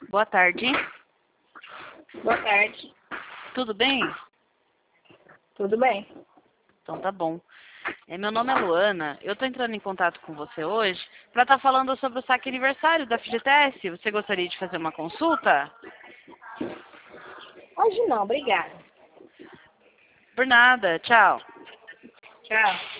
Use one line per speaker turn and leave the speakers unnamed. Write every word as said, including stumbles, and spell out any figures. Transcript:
Boa tarde.
Boa tarde.
Tudo bem?
Tudo bem?
Então tá bom. É, meu nome é Luana. Eu tô entrando em contato com você hoje para estar falando sobre o saque aniversário da F G T S. Você gostaria de fazer uma consulta?
Hoje não, obrigada.
Por nada. Tchau.
Tchau.